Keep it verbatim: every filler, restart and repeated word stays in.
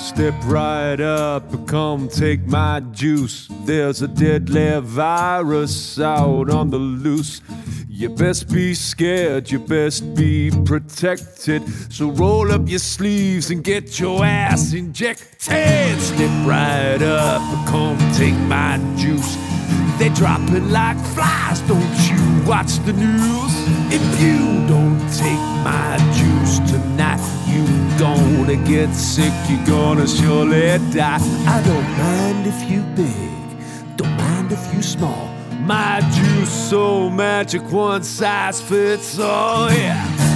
Step right up and come take my juice. There's a deadly virus out on the loose. You best be scared, you best be protected. So roll up your sleeves and get your ass injected. Step right up and come take my juice. They're dropping like flies, don't you watch the news? If you don't take my juice tonight, you gonna get sick, you're gonna surely die. I don't mind if you big, don't mind if you small. My juice so magic, one size fits all, yeah.